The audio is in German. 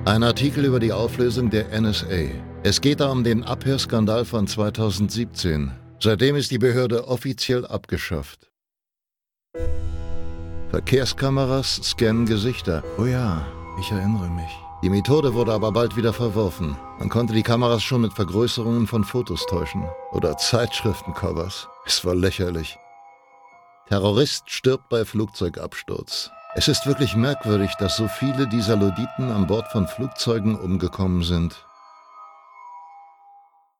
Ein Artikel über die Auflösung der NSA. Es geht da um den Abhörskandal von 2017. Seitdem ist die Behörde offiziell abgeschafft. Verkehrskameras scannen Gesichter. Oh ja, ich erinnere mich. Die Methode wurde aber bald wieder verworfen. Man konnte die Kameras schon mit Vergrößerungen von Fotos täuschen. Oder Zeitschriftencovers. Es war lächerlich. Terrorist stirbt bei Flugzeugabsturz. Es ist wirklich merkwürdig, dass so viele dieser Luditen an Bord von Flugzeugen umgekommen sind.